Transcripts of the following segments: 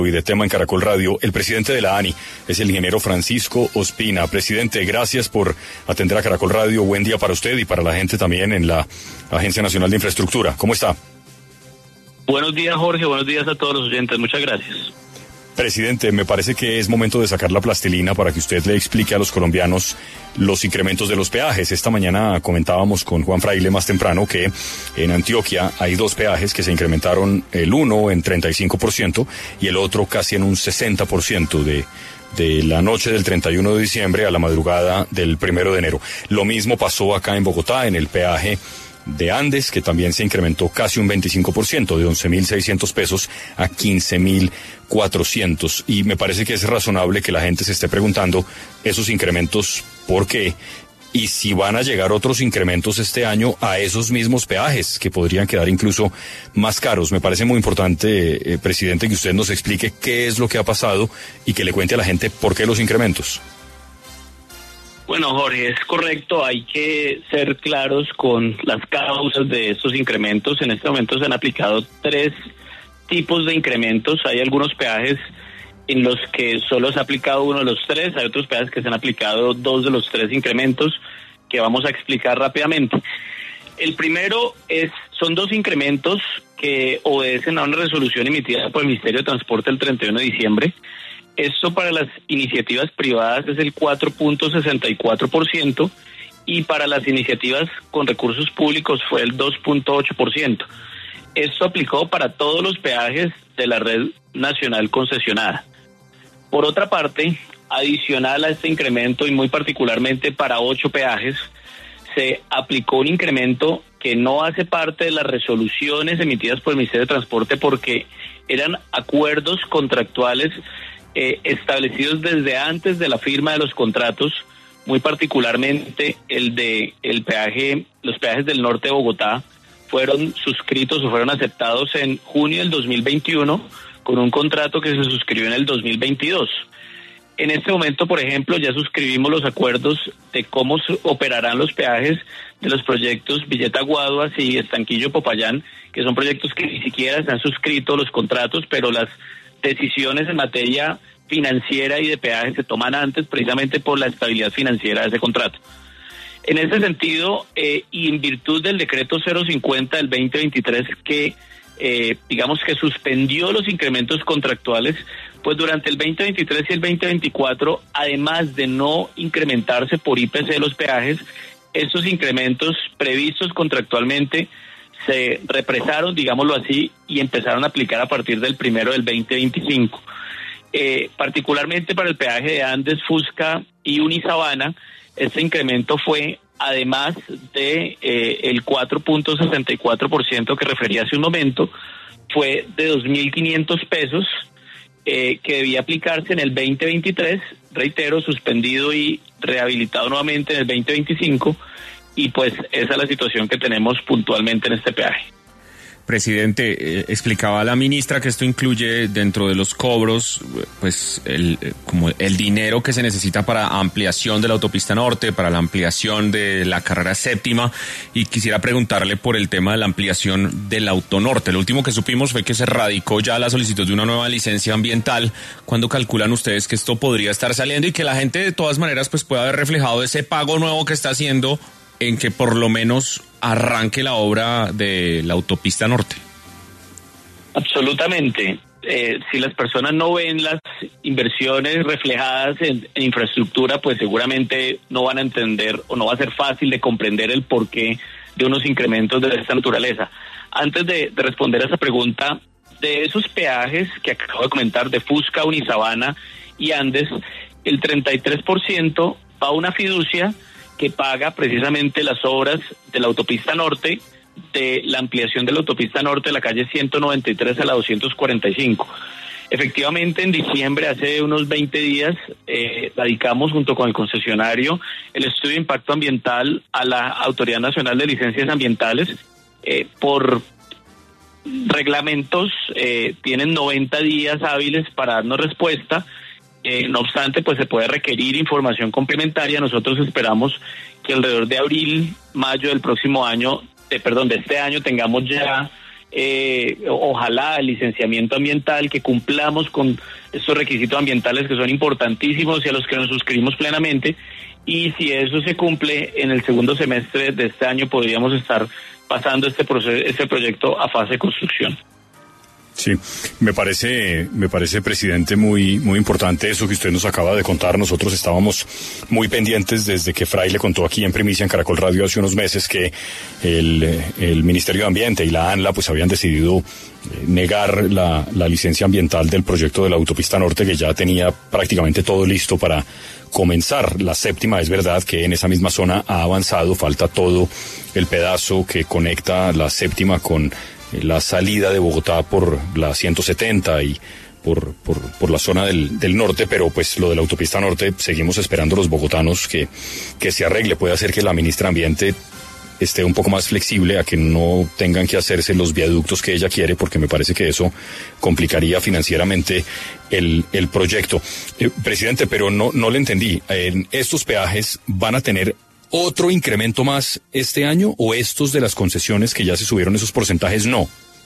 Y de tema en Caracol Radio, el presidente de la ANI es el ingeniero Francisco Ospina. Presidente, gracias por atender a Caracol Radio. Buen día para usted y para la gente también en la Agencia Nacional de Infraestructura. ¿Cómo está? Buenos días, Jorge. Buenos días a todos los oyentes. Muchas gracias. Presidente, me parece que es momento de sacar la plastilina para que usted le explique a los colombianos los incrementos de los peajes. Esta mañana comentábamos con Juan Fraile más temprano que en Antioquia hay dos peajes que se incrementaron, el uno en 35% y el otro casi en un 60% de la noche del 31 de diciembre a la madrugada del 1 de enero. Lo mismo pasó acá en Bogotá, en el peaje de Andes, que también se incrementó casi un 25%, de 11.600 pesos a 15.400. Y me parece que es razonable que la gente se esté preguntando esos incrementos, ¿por qué? Y si van a llegar otros incrementos este año a esos mismos peajes, que podrían quedar incluso más caros. Me parece muy importante, presidente, que usted nos explique qué es lo que ha pasado y que le cuente a la gente por qué los incrementos. Bueno, Jorge, es correcto, hay que ser claros con las causas de estos incrementos. En este momento se han aplicado 3 tipos de incrementos. Hay algunos peajes en los que solo se ha aplicado uno de los 3, hay otros peajes que se han aplicado 2 de los 3 incrementos que vamos a explicar rápidamente. El primero son 2 incrementos que obedecen a una resolución emitida por el Ministerio de Transporte el 31 de diciembre. Esto para las iniciativas privadas es el 4.64% y para las iniciativas con recursos públicos fue el 2.8%. Esto aplicó para todos los peajes de la red nacional concesionada. Por otra parte, adicional a este incremento y muy particularmente para 8 peajes, se aplicó un incremento que no hace parte de las resoluciones emitidas por el Ministerio de Transporte porque eran acuerdos contractuales establecidos desde antes de la firma de los contratos, muy particularmente los peajes del norte de Bogotá fueron suscritos o fueron aceptados en junio del 2021 con un contrato que se suscribió en el 2022. En este momento, por ejemplo, ya suscribimos los acuerdos de cómo operarán los peajes de los proyectos Villeta Guaduas y Estanquillo Popayán, que son proyectos que ni siquiera se han suscrito los contratos, pero las decisiones en materia financiera y de peaje se toman antes precisamente por la estabilidad financiera de ese contrato. En ese sentido, y en virtud del decreto 050 del 2023 que digamos que suspendió los incrementos contractuales, pues durante el 2023 y el 2024, además de no incrementarse por IPC de los peajes, estos incrementos previstos contractualmente se represaron, digámoslo así, y empezaron a aplicar a partir del 1 del 2025. Particularmente para el peaje de Andes, Fusca y Unisabana, este incremento fue, además de el 4.64% que refería hace un momento, fue de 2.500 pesos que debía aplicarse en el 2023, reitero, suspendido y rehabilitado nuevamente en el 2025, y pues esa es la situación que tenemos puntualmente en este peaje. Presidente, explicaba la ministra que esto incluye dentro de los cobros, pues como el dinero que se necesita para ampliación de la autopista norte, para la ampliación de la carrera séptima, y quisiera preguntarle por el tema de la ampliación del autonorte. Lo último que supimos fue que se radicó ya la solicitud de una nueva licencia ambiental. ¿Cuándo calculan ustedes que esto podría estar saliendo y que la gente de todas maneras pues pueda haber reflejado ese pago nuevo que está haciendo en que por lo menos arranque la obra de la autopista norte? Absolutamente. Si las personas no ven las inversiones reflejadas en infraestructura, pues seguramente no van a entender o no va a ser fácil de comprender el porqué de unos incrementos de esta naturaleza. Antes de responder a esa pregunta, de esos peajes que acabo de comentar, de Fusca, Unisabana y Andes, el 33% va a una fiducia que paga precisamente las obras de la autopista norte, de la ampliación de la autopista norte de la calle 193 a la 245. Efectivamente, en diciembre, hace unos 20 días, radicamos junto con el concesionario el estudio de impacto ambiental a la Autoridad Nacional de Licencias Ambientales. Por reglamentos, tienen 90 días hábiles para darnos respuesta. No obstante, pues se puede requerir información complementaria. Nosotros esperamos que alrededor de abril, mayo del próximo año, de este año, tengamos ya ojalá el licenciamiento ambiental, que cumplamos con estos requisitos ambientales que son importantísimos y a los que nos suscribimos plenamente, y si eso se cumple en el segundo semestre de este año podríamos estar pasando este proyecto a fase de construcción. Sí, me parece, presidente, muy importante eso que usted nos acaba de contar. Nosotros estábamos muy pendientes desde que Fraile contó aquí en Primicia en Caracol Radio hace unos meses que el Ministerio de Ambiente y la ANLA pues habían decidido negar la licencia ambiental del proyecto de la autopista norte, que ya tenía prácticamente todo listo para comenzar. La séptima, es verdad que en esa misma zona ha avanzado, falta todo el pedazo que conecta la séptima con la salida de Bogotá por la 170 y por la zona del norte, pero pues lo de la autopista norte seguimos esperando los bogotanos que se arregle. Puede hacer que la ministra de Ambiente esté un poco más flexible a que no tengan que hacerse los viaductos que ella quiere, porque me parece que eso complicaría financieramente el proyecto. Presidente, pero no le entendí. ¿Estos peajes van a tener otro incremento más este año o estos de las concesiones que ya se subieron esos porcentajes no?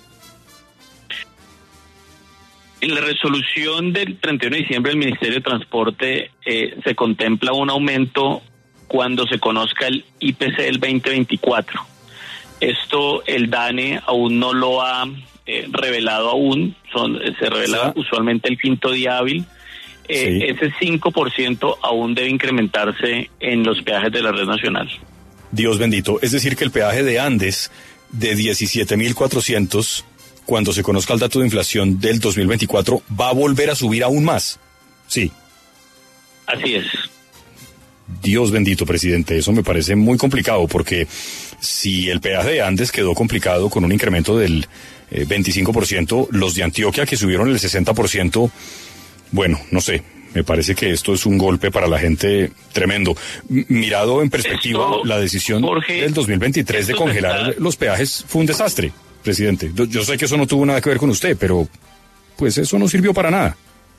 En la resolución del 31 de diciembre del Ministerio de Transporte se contempla un aumento cuando se conozca el IPC del 2024. Esto el DANE aún no lo ha revelado aún, se revela usualmente el quinto día hábil. Sí. Ese 5% aún debe incrementarse en los peajes de la red nacional. Dios bendito, es decir que el peaje de Andes de 17.400, cuando se conozca el dato de inflación del 2024, va a volver a subir aún más. Sí. Así es. Dios bendito, presidente, eso me parece muy complicado, porque si el peaje de Andes quedó complicado con un incremento del 25%, los de Antioquia que subieron el 60%, bueno, no sé, me parece que esto es un golpe para la gente tremendo. Mirado en perspectiva, la decisión del 2023 de congelar los peajes fue un desastre, presidente. Yo sé que eso no tuvo nada que ver con usted, pero pues eso no sirvió para nada.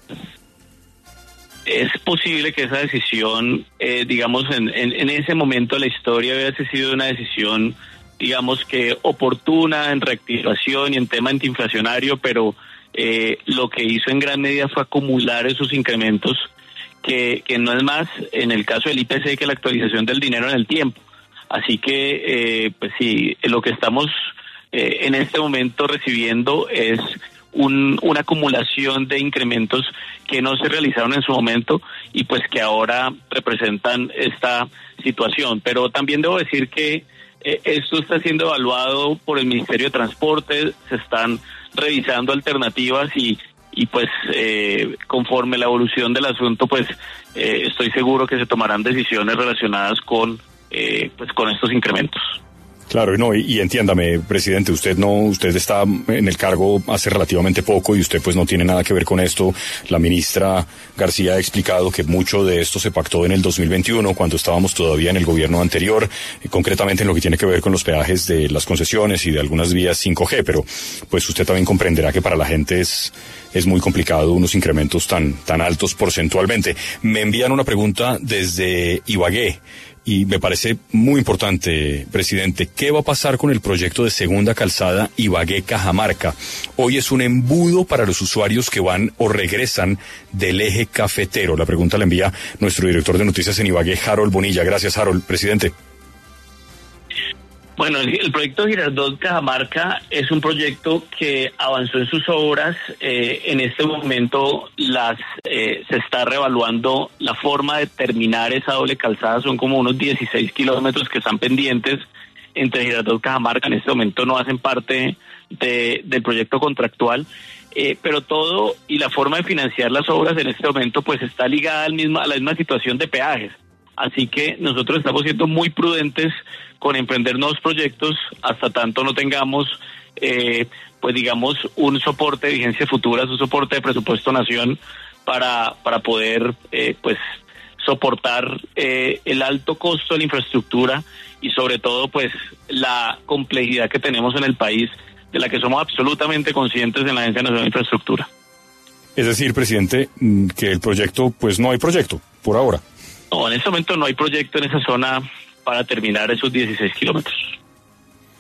Es posible que esa decisión, digamos, en ese momento de la historia hubiese sido una decisión, digamos, que oportuna en reactivación y en tema antiinflacionario, pero lo que hizo en gran medida fue acumular esos incrementos que no es más, en el caso del IPC, que la actualización del dinero en el tiempo. Así que, pues sí, lo que estamos en este momento recibiendo es una acumulación de incrementos que no se realizaron en su momento y pues que ahora representan esta situación. Pero también debo decir que esto está siendo evaluado por el Ministerio de Transporte, se están revisando alternativas y pues conforme la evolución del asunto, pues estoy seguro que se tomarán decisiones relacionadas con estos incrementos. Claro, no, y entiéndame, presidente, usted está en el cargo hace relativamente poco y usted pues no tiene nada que ver con esto. La ministra García ha explicado que mucho de esto se pactó en el 2021, cuando estábamos todavía en el gobierno anterior, concretamente en lo que tiene que ver con los peajes de las concesiones y de algunas vías 5G, pero pues usted también comprenderá que para la gente es muy complicado unos incrementos tan altos porcentualmente. Me envían una pregunta desde Ibagué. Y me parece muy importante, presidente, ¿qué va a pasar con el proyecto de segunda calzada Ibagué-Cajamarca? Hoy es un embudo para los usuarios que van o regresan del eje cafetero. La pregunta la envía nuestro director de noticias en Ibagué, Harold Bonilla. Gracias, Harold. Presidente. Bueno, el proyecto Girardot-Cajamarca es un proyecto que avanzó en sus obras. En este momento se está reevaluando la forma de terminar esa doble calzada. Son como unos 16 kilómetros que están pendientes entre Girardot-Cajamarca. En este momento no hacen parte del proyecto contractual. Pero todo y la forma de financiar las obras en este momento pues está ligada a la misma situación de peajes. Así que nosotros estamos siendo muy prudentes con emprender nuevos proyectos hasta tanto no tengamos, pues digamos, un soporte de vigencia futura, un soporte de presupuesto nación para poder, pues, soportar el alto costo de la infraestructura y sobre todo, pues, la complejidad que tenemos en el país, de la que somos absolutamente conscientes en la Agencia Nacional de Infraestructura. Es decir, presidente, que el proyecto, pues no hay proyecto, por ahora. No, en este momento no hay proyecto en esa zona para terminar esos 16 kilómetros.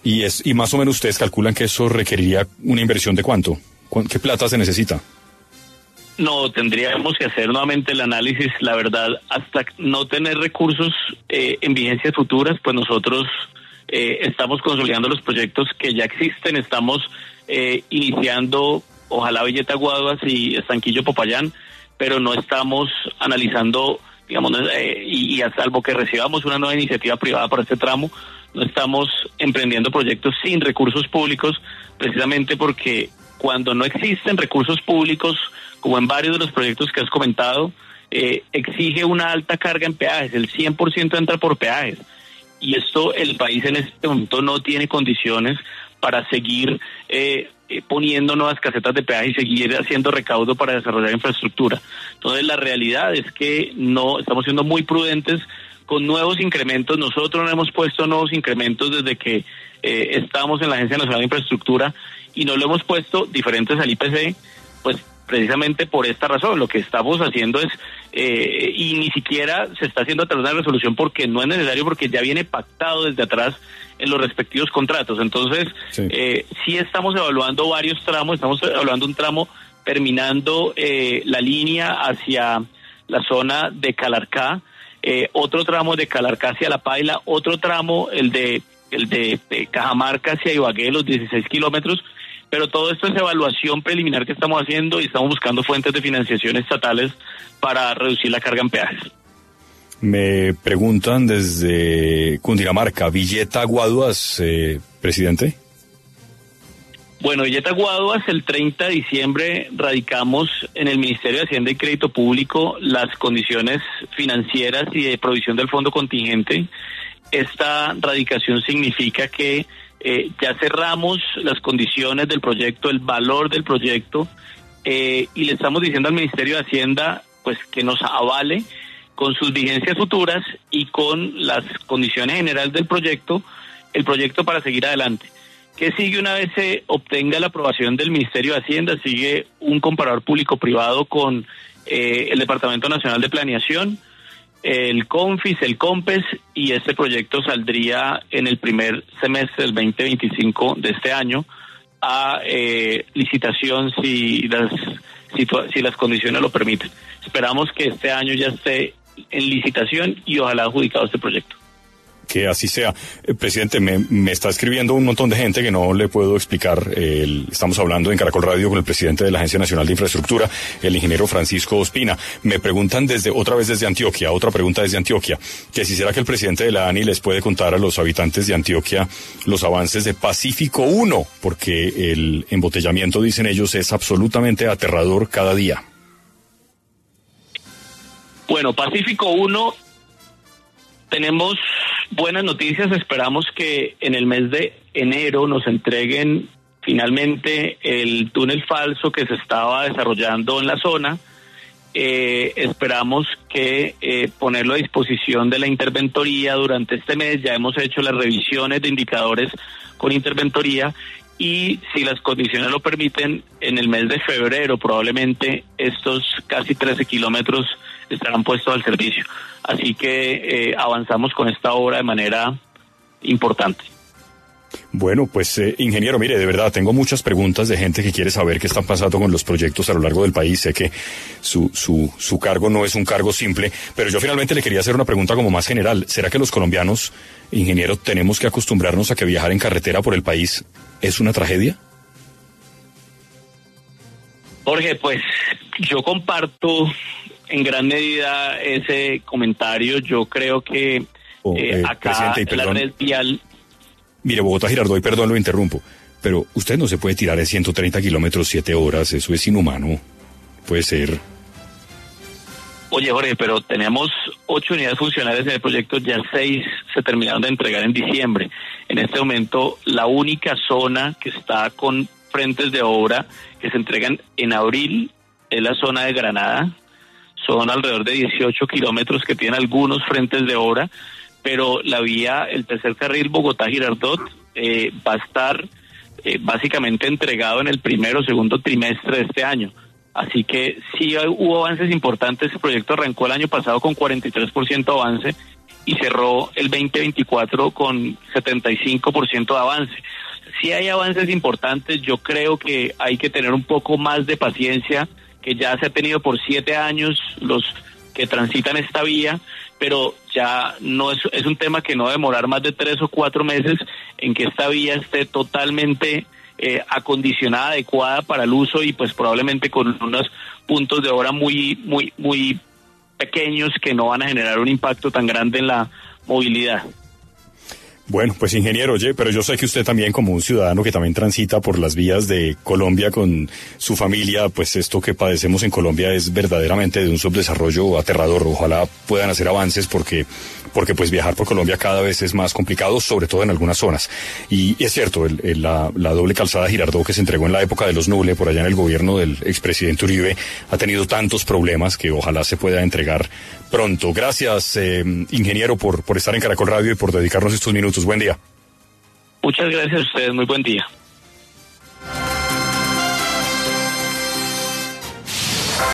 Y más o menos ustedes calculan que eso requeriría una inversión de ¿cuánto? ¿Qué plata se necesita? No, tendríamos que hacer nuevamente el análisis. La verdad, hasta no tener recursos en vigencias futuras, pues nosotros estamos consolidando los proyectos que ya existen, estamos iniciando, ojalá Villeta Guaduas y Estanquillo Popayán, pero no estamos analizando, digamos, y a salvo que recibamos una nueva iniciativa privada para este tramo, no estamos emprendiendo proyectos sin recursos públicos, precisamente porque cuando no existen recursos públicos, como en varios de los proyectos que has comentado, exige una alta carga en peajes, el 100% entra por peajes, y esto el país en este momento no tiene condiciones para seguir poniendo nuevas casetas de peaje y seguir haciendo recaudo para desarrollar infraestructura. Entonces la realidad es que no estamos siendo muy prudentes con nuevos incrementos. Nosotros no hemos puesto nuevos incrementos desde que estamos en la Agencia Nacional de Infraestructura, y no lo hemos puesto diferentes al IPC, pues precisamente por esta razón. Lo que estamos haciendo es, y ni siquiera se está haciendo a través de una resolución porque no es necesario, porque ya viene pactado desde atrás en los respectivos contratos. Entonces, sí estamos evaluando varios tramos, estamos evaluando un tramo terminando la línea hacia la zona de Calarcá, otro tramo de Calarcá hacia La Paila, otro tramo, el de Cajamarca hacia Ibagué, los 16 kilómetros, pero todo esto es evaluación preliminar que estamos haciendo y estamos buscando fuentes de financiación estatales para reducir la carga en peajes. Me preguntan desde Cundinamarca, Villeta Guaduas, presidente. Bueno, Villeta Guaduas, el 30 de diciembre radicamos en el Ministerio de Hacienda y Crédito Público las condiciones financieras y de provisión del fondo contingente. Esta radicación significa que ya cerramos las condiciones del proyecto, el valor del proyecto, y le estamos diciendo al Ministerio de Hacienda pues que nos avale con sus vigencias futuras y con las condiciones generales del proyecto, el proyecto para seguir adelante. ¿Qué sigue una vez se obtenga la aprobación del Ministerio de Hacienda? Sigue un comparador público-privado con el Departamento Nacional de Planeación, el CONFIS, el COMPES, y este proyecto saldría en el primer semestre del 2025 de este año a licitación si las condiciones lo permiten. Esperamos que este año ya esté en licitación y ojalá adjudicado este proyecto. Que así sea. Presidente, me está escribiendo un montón de gente que no le puedo explicar. Estamos hablando en Caracol Radio con el presidente de la Agencia Nacional de Infraestructura, el ingeniero Francisco Ospina. Me preguntan otra vez desde Antioquia, otra pregunta desde Antioquia, que si será que el presidente de la ANI les puede contar a los habitantes de Antioquia los avances de Pacífico 1, porque el embotellamiento, dicen ellos, es absolutamente aterrador cada día. Bueno, Pacífico 1, tenemos buenas noticias. Esperamos que en el mes de enero nos entreguen finalmente el túnel falso que se estaba desarrollando en la zona. Esperamos que ponerlo a disposición de la interventoría durante este mes. Ya hemos hecho las revisiones de indicadores con interventoría, y si las condiciones lo permiten, en el mes de febrero probablemente estos casi 13 kilómetros estarán puestos al servicio. Así que avanzamos con esta obra de manera importante. Bueno, pues ingeniero, mire, de verdad, tengo muchas preguntas de gente que quiere saber qué está pasando con los proyectos a lo largo del país. Sé que su cargo no es un cargo simple, pero yo finalmente le quería hacer una pregunta como más general. ¿Será que los colombianos, ingeniero, tenemos que acostumbrarnos a que viajar en carretera por el país es una tragedia? Jorge, pues yo comparto en gran medida ese comentario. Yo creo que acá la red vial... Mire, Bogotá-Girardot, perdón, lo interrumpo, pero usted no se puede tirar de 130 kilómetros 7 horas, eso es inhumano, puede ser. Oye, Jorge, pero tenemos 8 unidades funcionales en el proyecto, ya 6 se terminaron de entregar en diciembre. En este momento, la única zona que está con frentes de obra que se entregan en abril es la zona de Granada. Son alrededor de 18 kilómetros que tienen algunos frentes de obra, pero la vía, el tercer carril Bogotá-Girardot, va a estar básicamente entregado en el primero o segundo trimestre de este año. Así que sí hubo avances importantes. El proyecto arrancó el año pasado con 43% avance y cerró el 2024 con 75% de avance. Sí hay avances importantes, yo creo que hay que tener un poco más de paciencia, que ya se ha tenido por 7 años los que transitan esta vía, pero ya no es un tema que no va a demorar más de 3 o 4 meses en que esta vía esté totalmente acondicionada, adecuada para el uso y pues probablemente con unos puntos de obra muy pequeños que no van a generar un impacto tan grande en la movilidad. Bueno, pues ingeniero, oye, pero yo sé que usted también como un ciudadano que también transita por las vías de Colombia con su familia, pues esto que padecemos en Colombia es verdaderamente de un subdesarrollo aterrador. Ojalá puedan hacer avances porque pues viajar por Colombia cada vez es más complicado, sobre todo en algunas zonas. Y es cierto, la doble calzada Girardot que se entregó en la época de los Nuble, por allá en el gobierno del expresidente Uribe, ha tenido tantos problemas que ojalá se pueda entregar pronto. Gracias, ingeniero, por estar en Caracol Radio y por dedicarnos estos minutos. Buen día. Muchas gracias a ustedes, muy buen día.